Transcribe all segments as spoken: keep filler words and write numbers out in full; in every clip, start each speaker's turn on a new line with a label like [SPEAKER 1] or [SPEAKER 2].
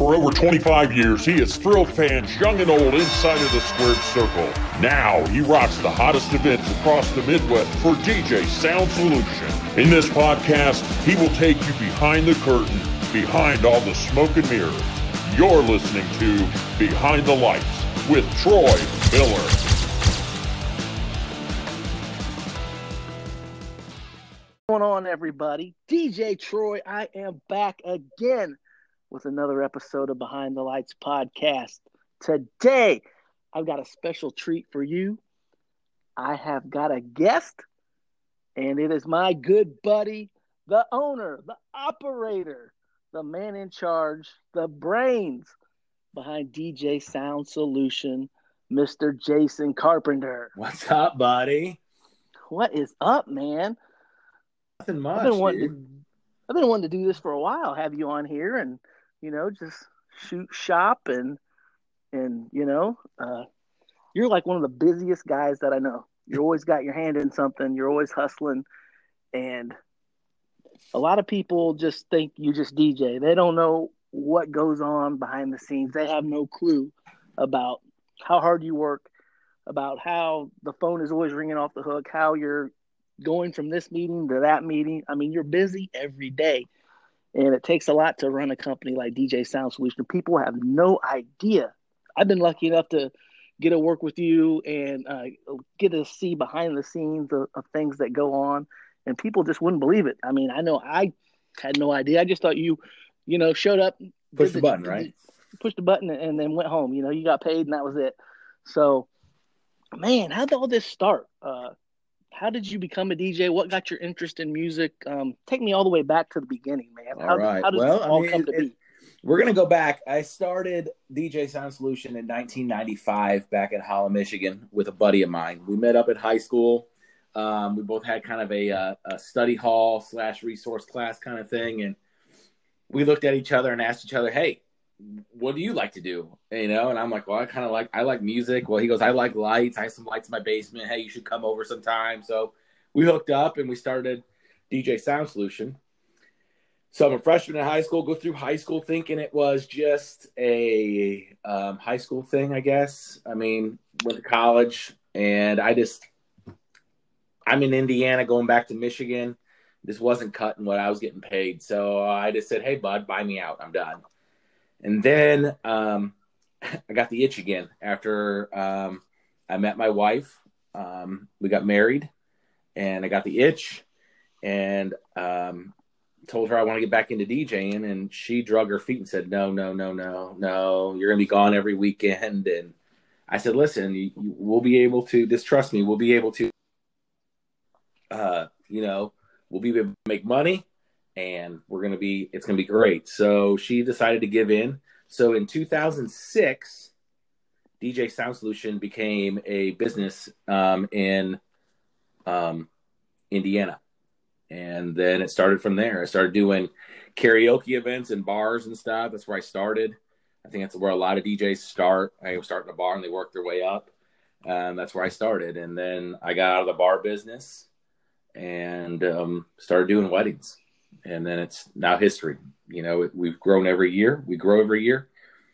[SPEAKER 1] For over twenty-five years, he has thrilled fans young and old inside of the squared circle. Now, he rocks the hottest events across the Midwest for D J Sound Solution. In this podcast, he will take you behind the curtain, behind all the smoke and mirrors. You're listening to Behind the Lights with Troy Miller.
[SPEAKER 2] What's going on, everybody? D J Troy, I am back again with another episode of Behind the Lights podcast. Today, I've got a special treat for you. I have got a guest, and it is my good buddy, the owner, the operator, the man in charge, the brains behind D J Sound Solution, Mister Jason Carpenter.
[SPEAKER 3] What's up, buddy?
[SPEAKER 2] What is up, man?
[SPEAKER 3] Nothing much,
[SPEAKER 2] I've been wanting
[SPEAKER 3] dude.
[SPEAKER 2] to, I've been wanting to do this for a while. Have you on here and, you know, just shoot shop and, and you know, uh, you're like one of the busiest guys that I know. You always got your hand in something. You're always hustling. And a lot of people just think you just D J. They don't know what goes on behind the scenes. They have no clue about how hard you work, about how the phone is always ringing off the hook, how you're going from this meeting to that meeting. I mean, you're busy every day. And it takes a lot to run a company like D J Sound Solution. People have no idea. I've been lucky enough to get to work with you and uh, get to see behind the scenes of, of things that go on. And people just wouldn't believe it. I mean, I know I had no idea. I just thought you, you know, showed up.
[SPEAKER 3] Push the, the button, right?
[SPEAKER 2] Pushed the button and then went home. You know, you got paid and that was it. So, man, how did all this start? Uh, How did you become a D J? What got your interest in music? Um, take me all the way back to the beginning, man. How,
[SPEAKER 3] all right.
[SPEAKER 2] how did
[SPEAKER 3] well,
[SPEAKER 2] this all
[SPEAKER 3] I mean,
[SPEAKER 2] come to
[SPEAKER 3] it,
[SPEAKER 2] be?
[SPEAKER 3] We're going to go back. I started D J Sound Solution in nineteen ninety-five back in Holland, Michigan with a buddy of mine. We met up at high school. Um, we both had kind of a, uh, a study hall slash resource class kind of thing. And we looked at each other and asked each other, hey, what do you like to do? You know, and I'm like, well, I kind of like, I like music. Well, he goes, I like lights. I have some lights in my basement. Hey, you should come over sometime. So we hooked up and we started D J Sound Solution. So I'm a freshman in high school, go through high school thinking it was just a um, high school thing, I guess. I mean, went to college and I just, I'm in Indiana going back to Michigan. This wasn't cutting what I was getting paid. So I just said, hey, bud, buy me out. I'm done. And then um, I got the itch again after um, I met my wife. Um, we got married and I got the itch and um, told her I want to get back into DJing. And she drug her feet and said, no, no, no, no, no, you're going to be gone every weekend. And I said, listen, you, you, we'll be able to, just trust me, we'll be able to, uh, you know, we'll be able to make money. And we're going to be, it's going to be great. So she decided to give in. So in two thousand six, D J Sound Solution became a business um, in um, Indiana. And then it started from there. I started doing karaoke events and bars and stuff. That's where I started. I think that's where a lot of D Js start. I was starting a bar and they work their way up. Um, that's where I started. And then I got out of the bar business and um, started doing weddings. And then it's now history. You know, we've grown every year. We grow every year.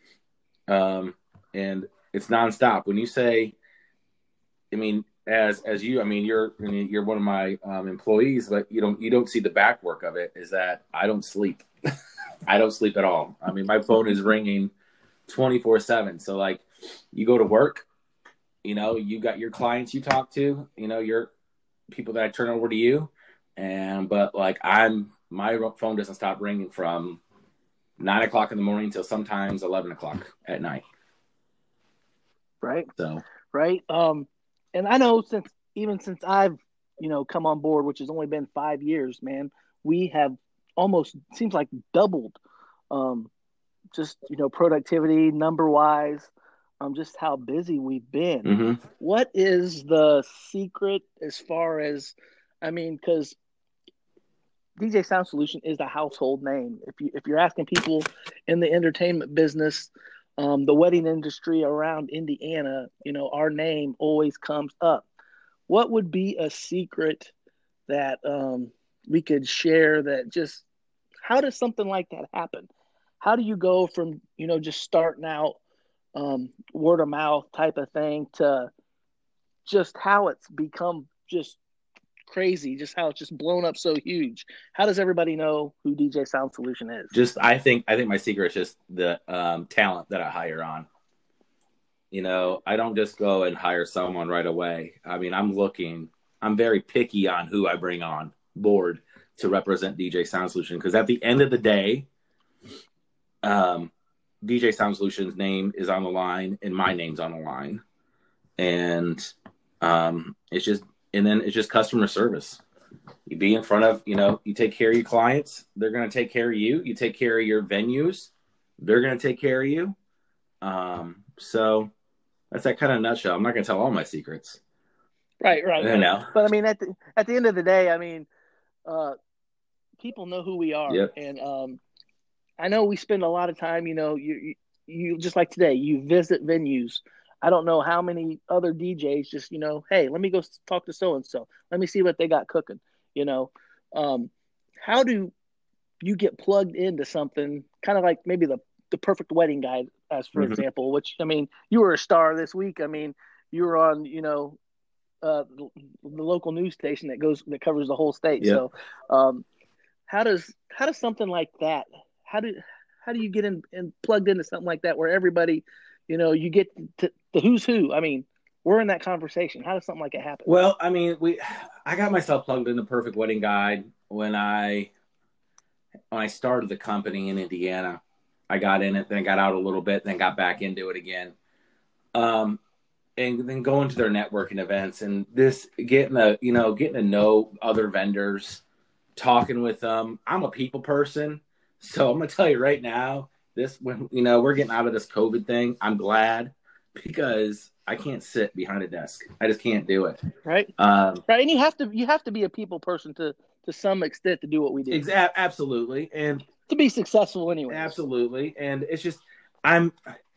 [SPEAKER 3] Um, and it's nonstop. When you say, I mean, as as you, I mean, you're I mean, you're one of my um, employees, but you don't you don't see the back work of it. Is that I don't sleep. I don't sleep at all. I mean, my phone is ringing twenty-four seven. So like, you go to work. You know, you got your clients you talk to. You know, your people that I turn over to you. And but like I'm. My phone doesn't stop ringing from nine o'clock in the morning till sometimes eleven o'clock at night.
[SPEAKER 2] Right.
[SPEAKER 3] So,
[SPEAKER 2] right. Um, and I know since even since I've, you know, come on board, which has only been five years, man, we have almost seems like doubled, um, just, you know, productivity number wise, um, just how busy we've been.
[SPEAKER 3] mm-hmm.
[SPEAKER 2] What is the secret as far as, I mean, because D J Sound Solution is a household name. If you if you're asking people in the entertainment business, um, the wedding industry around Indiana, you know, our name always comes up. What would be a secret that um, we could share that just how does something like that happen? how do you go from, you know, just starting out um, word of mouth type of thing to just how it's become just crazy, just how it's just blown up so huge? How does everybody know who D J Sound Solution is?
[SPEAKER 3] Just, I think, I think my secret is just the um, talent that I hire on. You know, I don't just go and hire someone right away. I mean, I'm looking, I'm very picky on who I bring on board to represent D J Sound Solution. Because at the end of the day, um, D J Sound Solution's name is on the line and my name's on the line. And um, it's just, and then it's just customer service. You be in front of, you know, you take care of your clients. They're going to take care of you. You take care of your venues. They're going to take care of you. Um, so that's that kind of nutshell. I'm not going to tell all my secrets.
[SPEAKER 2] Right, right.
[SPEAKER 3] You know.
[SPEAKER 2] But I mean, at the, at the end of the day, I mean, uh, people know who we are.
[SPEAKER 3] Yep.
[SPEAKER 2] And um, I know we spend a lot of time, you know, you, you, you just like today, you visit venues. I don't know how many other D Js just, you know, hey, let me go talk to so-and-so. Let me see what they got cooking, you know. Um, how do you get plugged into something kind of like maybe the, the Perfect Wedding Guide, as for
[SPEAKER 3] Mm-hmm.
[SPEAKER 2] example, which, I mean, you were a star this week. I mean, you were on, you know, uh, the, the local news station that goes, that covers the whole state.
[SPEAKER 3] Yep.
[SPEAKER 2] So um, how does, how does something like that, how do, how do you get in and plugged into something like that where everybody, you know, you get to the who's who? I mean, we're in that conversation. How does something like it happen?
[SPEAKER 3] Well, I mean, we, I got myself plugged into Perfect Wedding Guide when I, when I started the company in Indiana. I got in it, then got out a little bit, then got back into it again. Um, and then going to their networking events and this getting a, you know, getting to know other vendors, talking with them. I'm a people person. So I'm going to tell you right now, this, when, you know, we're getting out of this COVID thing, I'm glad, because I can't sit behind a desk. I just can't do it.
[SPEAKER 2] Right.
[SPEAKER 3] Um,
[SPEAKER 2] right. And you have to, you have to be a people person to, to some extent to do what we do.
[SPEAKER 3] Exa- absolutely. And
[SPEAKER 2] to be successful anyway.
[SPEAKER 3] Absolutely. And it's just, I'm,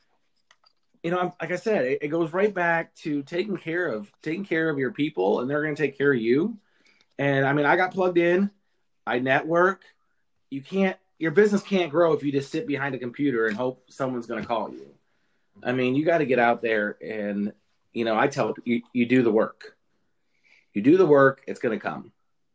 [SPEAKER 3] you know, I'm, like I said, it, it goes right back to taking care of, taking care of your people, and they're going to take care of you. And I mean, I got plugged in, I network. You can't, your business can't grow if you just sit behind a computer and hope someone's going to call you. I mean, you got to get out there and, you know, I tell you, you do the work. You do the work, it's going to come.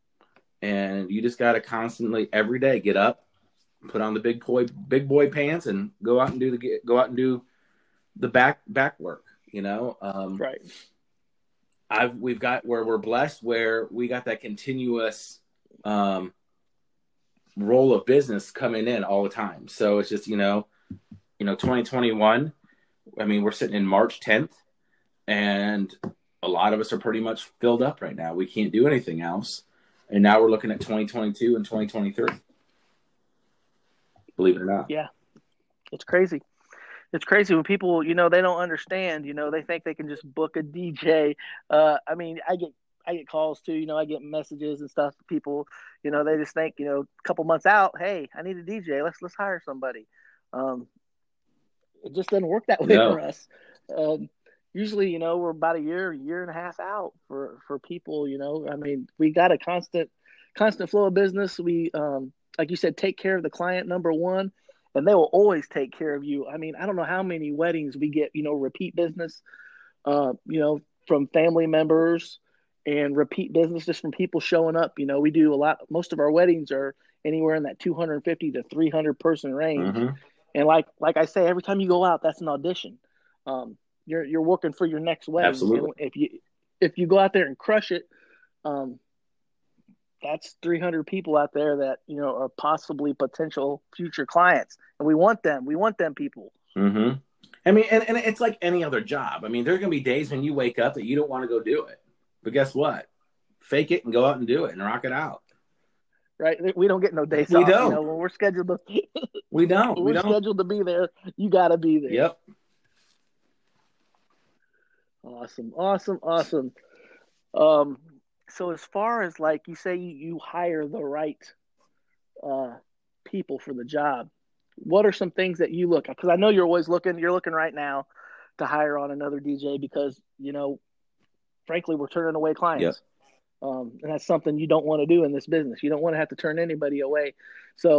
[SPEAKER 3] And you just got to constantly, every day, get up, put on the big boy, big boy pants, and go out and do the, go out and do the back, back work, you know? Um,
[SPEAKER 2] right.
[SPEAKER 3] I've, we've got where we're blessed, where we got that continuous, um, role of business coming in all the time. So it's just, you know, you know, twenty twenty-one, I mean, we're sitting in March tenth, and a lot of us are pretty much filled up right now. We can't do anything else. And now we're looking at twenty twenty-two and twenty twenty-three. Believe it or not.
[SPEAKER 2] Yeah. It's crazy. It's crazy when people, you know, they don't understand, you know, they think they can just book a D J. Uh, I mean, I get, I get calls too, you know, I get messages and stuff. People, you know, they just think, you know, a couple months out, hey, I need a D J. Let's, let's hire somebody. Um, it just doesn't work that way
[SPEAKER 3] No.
[SPEAKER 2] for us. Um, usually, you know, we're about a year, year and a half out for, for people, you know, I mean, we got a constant, constant flow of business. We, um, like you said, take care of the client, number one, and they will always take care of you. I mean, I don't know how many weddings we get, you know, repeat business, uh, you know, from family members, and repeat business just from people showing up. You know, we do a lot. Most of our weddings are anywhere in that two hundred fifty to three hundred person range.
[SPEAKER 3] Mm-hmm.
[SPEAKER 2] And like, like I say, every time you go out, that's an audition. Um, you're, you're working for your next wedding.
[SPEAKER 3] Absolutely.
[SPEAKER 2] And if you, if you go out there and crush it, um, that's three hundred people out there that, you know, are possibly potential future clients. And we want them. We want them people.
[SPEAKER 3] Mm-hmm. I mean, and, and it's like any other job. I mean, there are going to be days when you wake up that you don't want to go do it. But guess what? Fake it and go out and do it and rock it out.
[SPEAKER 2] Right? We don't get no days
[SPEAKER 3] We
[SPEAKER 2] off.
[SPEAKER 3] don't.
[SPEAKER 2] You know, when we're scheduled to,
[SPEAKER 3] We don't.
[SPEAKER 2] when
[SPEAKER 3] We
[SPEAKER 2] we're
[SPEAKER 3] don't.
[SPEAKER 2] scheduled to be there, you got to be there.
[SPEAKER 3] Yep.
[SPEAKER 2] Awesome. Awesome. Awesome. Um, so as far as like you say, you, you hire the right uh, people for the job. What are some things that you look at? Because I know you're always looking, you're looking right now to hire on another D J because, you know, frankly, we're turning away clients.
[SPEAKER 3] Yep.
[SPEAKER 2] Um, and that's something you don't want to do in this business. You don't want to have to turn anybody away. So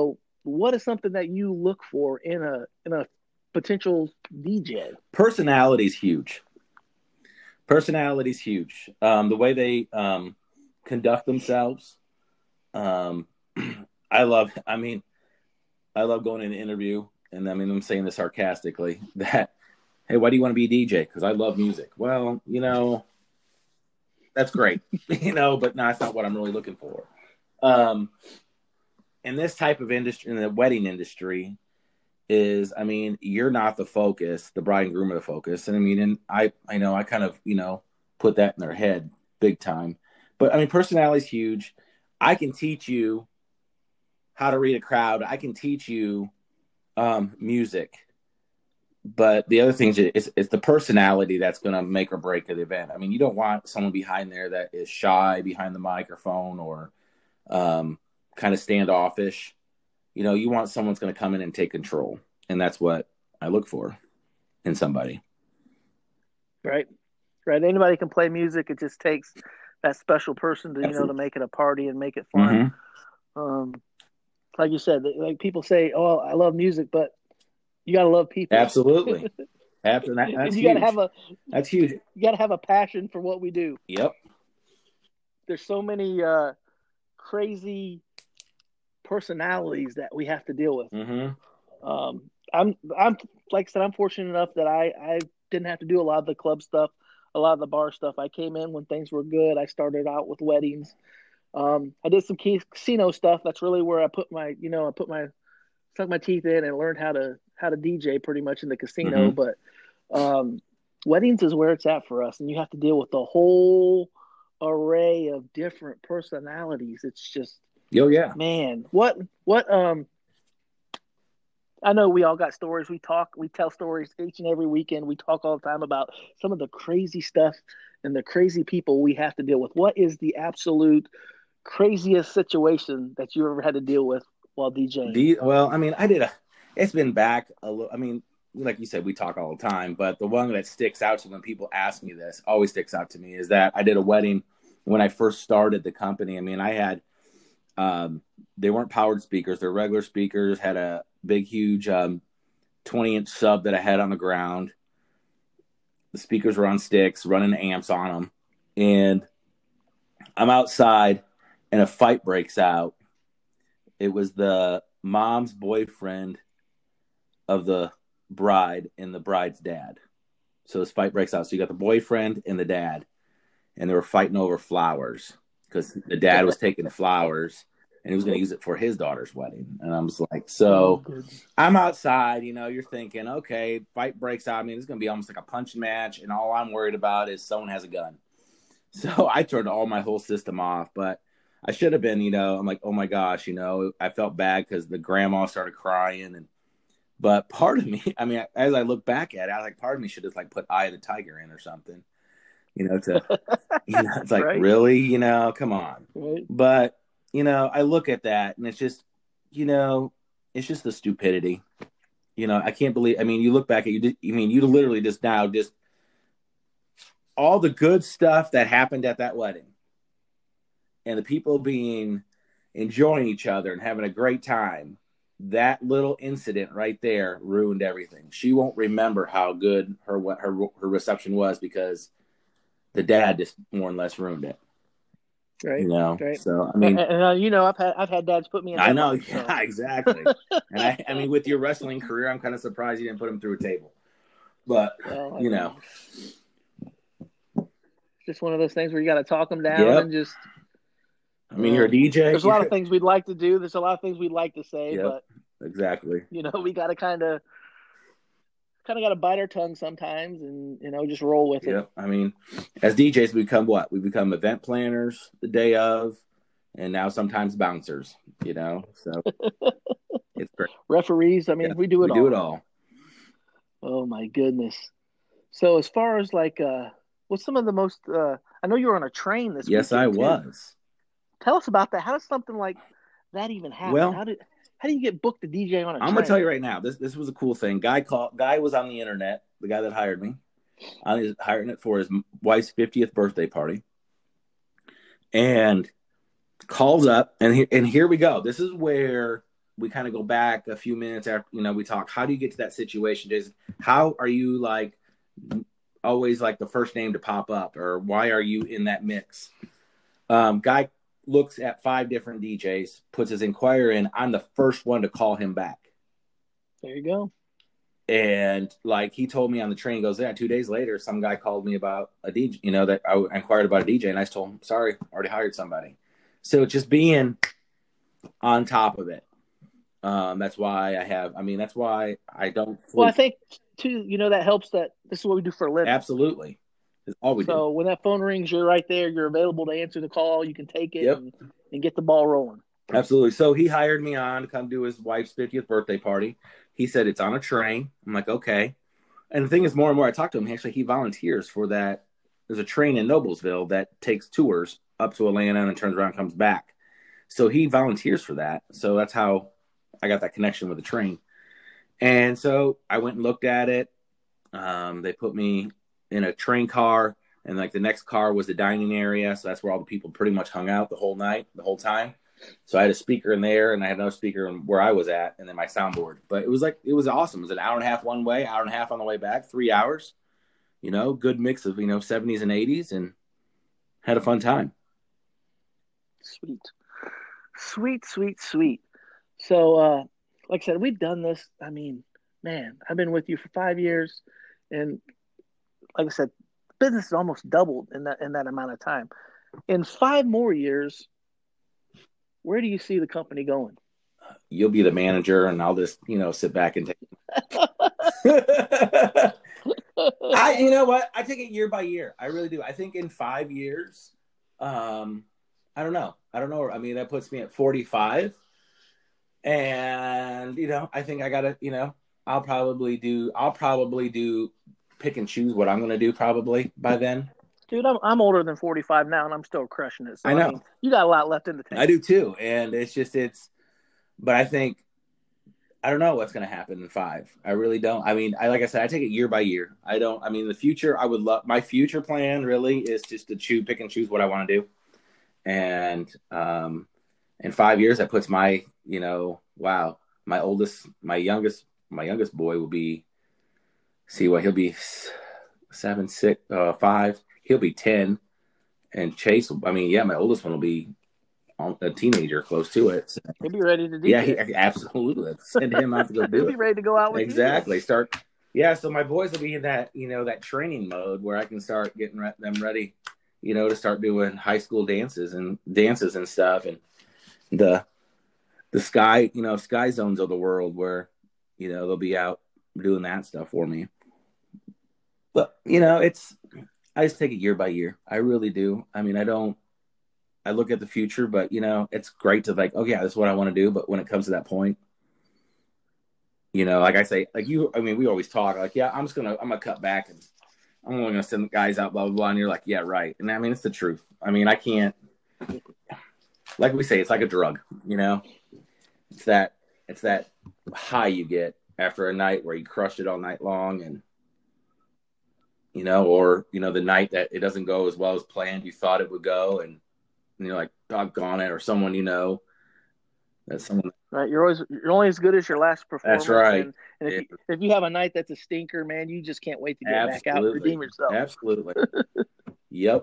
[SPEAKER 2] what is something that you look for in a in a potential D J?
[SPEAKER 3] Personality is huge. Personality is huge. Um, the way they um, conduct themselves. Um, I love. I mean, I love going in an interview, and I mean, I'm saying this sarcastically. That, hey, why do you want to be a D J? Because I love music. Well, you know, that's great, you know, but no, that's not what I'm really looking for. Um, in this type of industry, in the wedding industry, is, I mean, you're not the focus, the bride and groom are the focus. And I mean, and I, I know I kind of, you know, put that in their head big time. But I mean, personality is huge. I can teach you how to read a crowd. I can teach you um, music. But the other thing is it's, it's the personality that's going to make or break the event. I mean, you don't want someone behind there that is shy behind the microphone or um, kind of standoffish. You know, you want someone's going to come in and take control. And that's what I look for in somebody.
[SPEAKER 2] Right. Right. Anybody can play music. It just takes that special person to, you
[SPEAKER 3] Absolutely.
[SPEAKER 2] know, to make it a party and make it fun. Mm-hmm. Um, like you said, like people say, oh, I love music, but you got to love people.
[SPEAKER 3] Absolutely. Absolutely. That, that's
[SPEAKER 2] you
[SPEAKER 3] huge.
[SPEAKER 2] Gotta have a,
[SPEAKER 3] that's huge.
[SPEAKER 2] You got to have a passion for what we do.
[SPEAKER 3] Yep.
[SPEAKER 2] There's so many uh, crazy personalities that we have to deal with.
[SPEAKER 3] Mm-hmm.
[SPEAKER 2] Um, I'm, I'm, like I said, I'm fortunate enough that I, I didn't have to do a lot of the club stuff, a lot of the bar stuff. I came in when things were good. I started out with weddings. Um, I did some casino stuff. That's really where I put my, you know, I put my, sunk my teeth in and learned how to, how to D J pretty much in the casino.
[SPEAKER 3] Mm-hmm.
[SPEAKER 2] But um, weddings is where it's at for us. And you have to deal with the whole array of different personalities. It's just,
[SPEAKER 3] oh yeah,
[SPEAKER 2] man, what, what, um, I know we all got stories. We talk, we tell stories each and every weekend. We talk all the time about some of the crazy stuff and the crazy people we have to deal with. What is the absolute craziest situation that you ever had to deal with while DJing?
[SPEAKER 3] D, well, I mean, I did a, it's been back a little, I mean, like you said, we talk all the time, but the one that sticks out to me when people ask me this, always sticks out to me, is that I did a wedding when I first started the company. I mean, I had, um, they weren't powered speakers. They're regular speakers, had a big, huge um, twenty inch sub that I had on the ground. The speakers were on sticks, running amps on them. And I'm outside and a fight breaks out. It was the mom's boyfriend of the bride and the bride's dad. So this fight breaks out. So you got the boyfriend and the dad, and they were fighting over flowers because the dad was taking flowers and he was going to use it for his daughter's wedding. And I was like, so oh, I'm outside, you know, you're thinking, okay, fight breaks out. I mean, it's going to be almost like a punching match. And all I'm worried about is someone has a gun. So I turned all my whole system off, but I should have been, you know, I'm like, oh my gosh, you know, I felt bad because the grandma started crying. And, but part of me, I mean, as I look back at it, I was like, part of me should just like put Eye of the Tiger in or something, you know, to, you know, it's like, right? Really, you know, come on.
[SPEAKER 2] Right.
[SPEAKER 3] But, you know, I look at that and it's just, you know, it's just the stupidity. You know, I can't believe, I mean, you look back at you, I mean, you literally just now just all the good stuff that happened at that wedding and the people being, enjoying each other and having a great time. That little incident right there ruined everything. She won't remember how good her, her, her reception was because the dad just more or less ruined it.
[SPEAKER 2] Right.
[SPEAKER 3] You know,
[SPEAKER 2] right.
[SPEAKER 3] So I mean,
[SPEAKER 2] and, and uh, you know, I've had I've had dads put me in.
[SPEAKER 3] I know,
[SPEAKER 2] line,
[SPEAKER 3] yeah,
[SPEAKER 2] so.
[SPEAKER 3] exactly. And I, I mean, with your wrestling career, I'm kind of surprised you didn't put him through a table. But well, you know,
[SPEAKER 2] it's just one of those things where you got to talk them down
[SPEAKER 3] yep.
[SPEAKER 2] and just.
[SPEAKER 3] I mean, um, you're a D J.
[SPEAKER 2] There's a lot of things we'd like to do. There's a lot of things we'd like to say,
[SPEAKER 3] yep,
[SPEAKER 2] but
[SPEAKER 3] exactly.
[SPEAKER 2] You know, we got to kind of. Kind of got to bite our tongue sometimes, and you know, just roll with it.
[SPEAKER 3] Yep. I mean, as D Js, we become what? We become event planners the day of, and now sometimes bouncers. You know, so it's great.
[SPEAKER 2] Referees. I mean, yeah, we do it.
[SPEAKER 3] We
[SPEAKER 2] all.
[SPEAKER 3] do it all.
[SPEAKER 2] Oh my goodness! So as far as like, uh, what's some of the most? Uh, I know you were on a train this.
[SPEAKER 3] Yes, I
[SPEAKER 2] too.
[SPEAKER 3] was.
[SPEAKER 2] Tell us about that. How does something like that even happen?
[SPEAKER 3] Well,
[SPEAKER 2] how did How do you get booked to D J on a
[SPEAKER 3] I'm
[SPEAKER 2] train?
[SPEAKER 3] gonna tell you right now. This this was a cool thing. Guy called. Guy was on the internet. The guy that hired me, I was hiring it for his wife's fiftieth birthday party, and calls up and he, and here we go. This is where we kind of go back a few minutes after, you know, we talk, how do you get to that situation, Jason? How are you like always like the first name to pop up, or why are you in that mix? Um, guy looks at five different D Js, puts his inquiry in. I'm the first one to call him back.
[SPEAKER 2] There you go.
[SPEAKER 3] And like he told me on the train, he goes, yeah, two days later, some guy called me about a D J, you know, that I inquired about a D J, and I just told him, sorry, already hired somebody. So just being on top of it. Um, that's why I have, I mean, that's why I don't. Sleep.
[SPEAKER 2] Well, I think too, you know, that helps that this is what we do for a living.
[SPEAKER 3] Absolutely. It's all we
[SPEAKER 2] so
[SPEAKER 3] do.
[SPEAKER 2] So when that phone rings, you're right there. You're available to answer the call. You can take it
[SPEAKER 3] yep.
[SPEAKER 2] and, and get the ball rolling.
[SPEAKER 3] Absolutely. So he hired me on to come do his wife's fiftieth birthday party. He said it's on a train. I'm like, okay. And the thing is, more and more I talk to him, he actually, he volunteers for that. There's a train in Noblesville that takes tours up to Atlanta and turns around and comes back. So he volunteers for that. So that's how I got that connection with the train. And so I went and looked at it. Um, they put me in a train car, and like the next car was the dining area. So that's where all the people pretty much hung out the whole night, the whole time. So I had a speaker in there, and I had another speaker where I was at, and then my soundboard. But it was like, it was awesome. It was an hour and a half one way, hour and a half on the way back, three hours, you know, good mix of, you know, seventies and eighties, and had a fun time.
[SPEAKER 2] Sweet. Sweet, sweet, sweet. So, uh, like I said, we've done this. I mean, man, I've been with you for five years, and like I said, business has almost doubled in that in that amount of time. In five more years, where do you see the company going?
[SPEAKER 3] You'll be the manager, and I'll just, you know, sit back and take. I, you know what? I take it year by year. I really do. I think in five years, um, I don't know. I don't know. I mean, that puts me at forty-five. And, you know, I think I got to, you know, I'll probably do, I'll probably do pick and choose what I'm going to do probably by then.
[SPEAKER 2] Dude, I'm I'm older than forty-five now, and I'm still crushing it. So,
[SPEAKER 3] I know.
[SPEAKER 2] I mean, you got a lot left in the tank.
[SPEAKER 3] I do too. And it's just, it's, but I think, I don't know what's going to happen in five. I really don't. I mean, I like I said, I take it year by year. I don't, I mean, the future, I would love, my future plan really is just to choose, pick and choose what I want to do. And um, in five years, that puts my, you know, wow, my oldest, my youngest, my youngest boy will be, see what, he'll be seven, six, uh, five. He'll be ten, and Chase, I mean, yeah, my oldest one will be a teenager, close to it. So.
[SPEAKER 2] He'll be ready to do
[SPEAKER 3] Yeah,
[SPEAKER 2] it.
[SPEAKER 3] he, absolutely. Send him out to go do
[SPEAKER 2] He'll
[SPEAKER 3] it.
[SPEAKER 2] be ready to go out with
[SPEAKER 3] exactly.
[SPEAKER 2] you.
[SPEAKER 3] Start. Yeah, so my boys will be in that, you know, that training mode where I can start getting re- them ready, you know, to start doing high school dances and dances and stuff, and the the sky, you know, sky zones of the world where, you know, they'll be out doing that stuff for me. But you know, it's. I just take it year by year. I really do. I mean, I don't, I look at the future, but you know, it's great to like, oh yeah, this is what I want to do. But when it comes to that point, you know, like I say, like you, I mean, we always talk like, yeah, I'm just going to, I'm going to cut back and I'm only going to send the guys out, blah, blah, blah. And you're like, yeah, right. And I mean, it's the truth. I mean, I can't, like we say, it's like a drug, you know, it's that, it's that high you get after a night where you crushed it all night long, and, you know, or, you know, the night that it doesn't go as well as planned, you thought it would go, and, and you're like, doggone it, or someone, you know, that's someone.
[SPEAKER 2] Right. You're always, you're only as good as your last performance.
[SPEAKER 3] That's right.
[SPEAKER 2] And, and if,
[SPEAKER 3] yeah.
[SPEAKER 2] you, if you have a night that's a stinker, man, you just can't wait to get
[SPEAKER 3] Absolutely.
[SPEAKER 2] back out and redeem yourself.
[SPEAKER 3] Absolutely. Yep.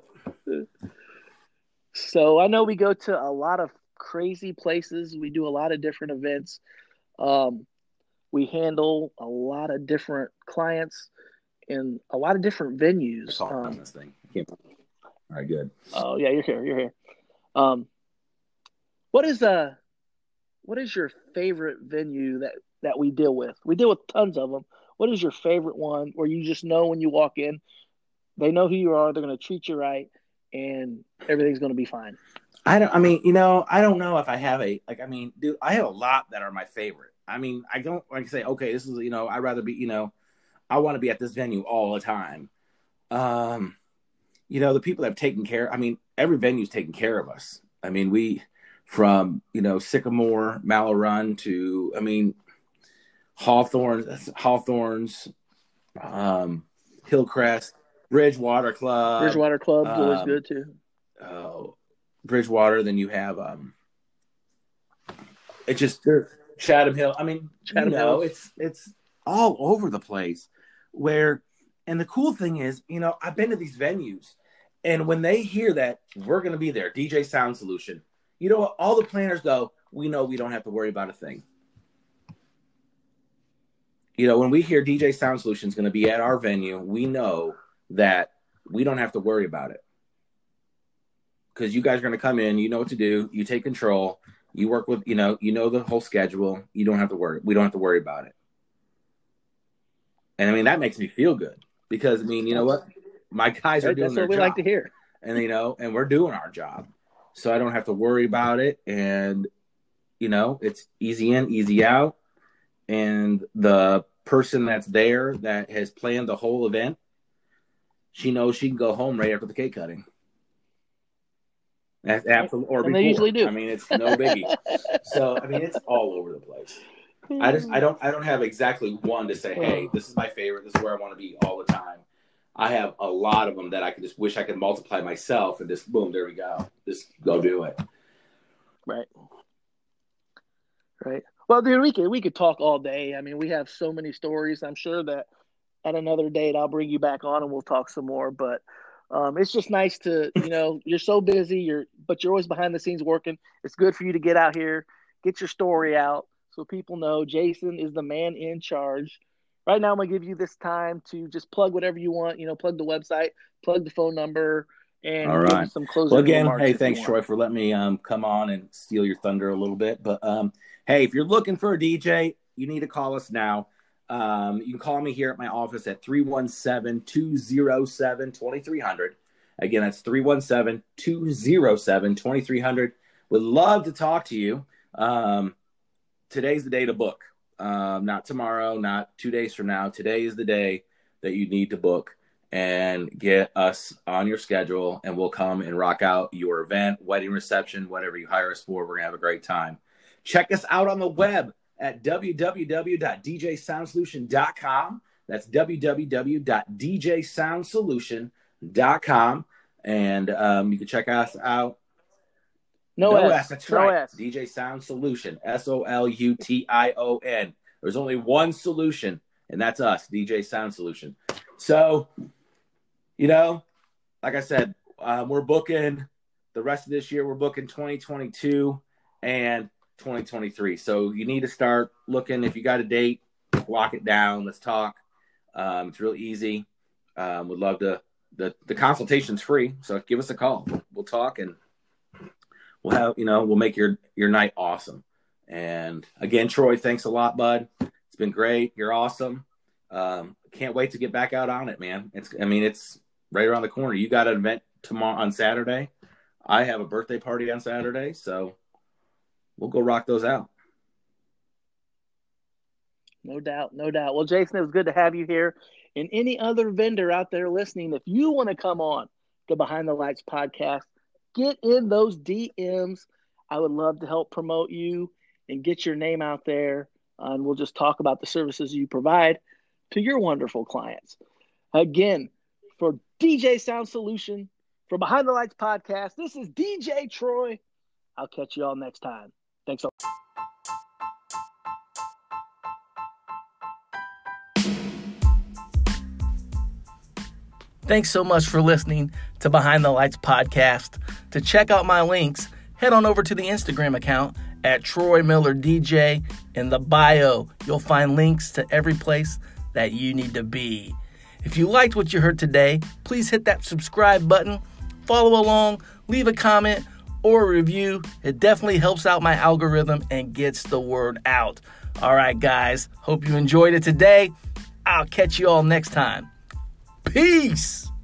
[SPEAKER 2] So I know we go to a lot of crazy places. We do a lot of different events. Um, we handle a lot of different clients in a lot of different venues.
[SPEAKER 3] Um,
[SPEAKER 2] um,
[SPEAKER 3] on this thing. I can't... All right, good.
[SPEAKER 2] Oh yeah, you're here. You're here. Um, what is uh, what is your favorite venue that, that we deal with? We deal with tons of them. What is your favorite one where you just know when you walk in, they know who you are, they're going to treat you right, and everything's going to be fine?
[SPEAKER 3] I don't. I mean, you know, I don't know if I have a like. I mean, dude, I have a lot that are my favorite. I mean, I don't like say, okay, this is, you know, I'd rather be, you know. I want to be at this venue all the time. Um, you know, the people that have taken care, I mean, every venue's taken care of us. I mean, we, from, you know, Sycamore, Mallow Run to, I mean, Hawthorne, Hawthorne's, um, Hillcrest, Bridgewater Club.
[SPEAKER 2] Bridgewater Club's um, always good too.
[SPEAKER 3] Uh, Bridgewater, then you have, um, it just, there, Chatham Hill. I mean,
[SPEAKER 2] Chatham
[SPEAKER 3] you know,
[SPEAKER 2] Hills.
[SPEAKER 3] it's it's all over the place. Where, and the cool thing is, you know, I've been to these venues, and when they hear that we're going to be there, D J Sound Solution, you know what? All the planners go, we know we don't have to worry about a thing. You know, when we hear D J Sound Solution is going to be at our venue, we know that we don't have to worry about it. Because you guys are going to come in, you know what to do, you take control, you work with, you know, you know the whole schedule, you don't have to worry, we don't have to worry about it. And I mean, that makes me feel good because, I mean, you know what? My guys are doing
[SPEAKER 2] That's
[SPEAKER 3] their
[SPEAKER 2] what we
[SPEAKER 3] job.
[SPEAKER 2] like to hear.
[SPEAKER 3] And, you know, and we're doing our job. So I don't have to worry about it. And, you know, it's easy in, easy out. And the person that's there that has planned the whole event, she knows she can go home right after the cake cutting. That's absolutely, or
[SPEAKER 2] and
[SPEAKER 3] before.
[SPEAKER 2] they usually do.
[SPEAKER 3] I mean, it's no biggie. So, I mean, it's all over the place. I just I don't I don't have exactly one to say, hey, this is my favorite. This is where I want to be all the time. I have a lot of them that I could just wish I could multiply myself and just boom, there we go. Just go do it.
[SPEAKER 2] Right. Right. Well, dude, we could we could talk all day. I mean, we have so many stories. I'm sure that at another date I'll bring you back on and we'll talk some more. But um, it's just nice to, you know, you're so busy, you're but you're always behind the scenes working. It's good for you to get out here, get your story out. So people know Jason is the man in charge. Right now, I'm going to give you this time to just plug whatever you want. You know, plug the website, plug the phone number, and
[SPEAKER 3] all right.
[SPEAKER 2] some closing
[SPEAKER 3] well, again,
[SPEAKER 2] remarks.
[SPEAKER 3] Hey, thanks, Troy, for letting me um, come on and steal your thunder a little bit. But, um, hey, if you're looking for a D J, you need to call us now. Um, you can call me here at my office at three one seven, two oh seven, two three zero zero. Again, that's three one seven, two oh seven, two three zero zero. Would love to talk to you. Um Today's the day to book. Um, not tomorrow, not two days from now. Today is the day that you need to book and get us on your schedule, and we'll come and rock out your event, wedding reception, whatever you hire us for. We're going to have a great time. Check us out on the web at w w w dot d j sound solution dot com. That's w w w dot d j sound solution dot com. And um, you can check us out.
[SPEAKER 2] No,
[SPEAKER 3] no
[SPEAKER 2] S.
[SPEAKER 3] S, that's
[SPEAKER 2] no
[SPEAKER 3] right.
[SPEAKER 2] S.
[SPEAKER 3] D J Sound Solution, S O L U T I O N. There's only one solution, and that's us, D J Sound Solution. So, you know, like I said, um, we're booking the rest of this year. We're booking twenty twenty-two and twenty twenty-three. So you need to start looking. If you got a date, lock it down. Let's talk. Um, it's real easy. Um, would love to. The, the consultation's free, so give us a call. We'll, we'll talk and we'll have, you know, we'll make your, your night awesome. And again, Troy, thanks a lot, bud. It's been great. You're awesome. Um, can't wait to get back out on it, man. It's, I mean, it's right around the corner. You got an event tomorrow on Saturday. I have a birthday party on Saturday, so we'll go rock those out.
[SPEAKER 2] No doubt. No doubt. Well, Jason, it was good to have you here. And any other vendor out there listening, if you want to come on the Behind the Lights podcast, get in those D Ms. I would love to help promote you and get your name out there. Uh, and we'll just talk about the services you provide to your wonderful clients. Again, for D J Sound Solution, for Behind the Lights podcast, this is D J Troy. I'll catch you all next time. Thanks a lot. Thanks so much for listening to Behind the Lights podcast. To check out my links, head on over to the Instagram account at Troy Miller D J. In the bio, you'll find links to every place that you need to be. If you liked what you heard today, please hit that subscribe button, follow along, leave a comment or a review. It definitely helps out my algorithm and gets the word out. All right, guys, hope you enjoyed it today. I'll catch you all next time. Peace!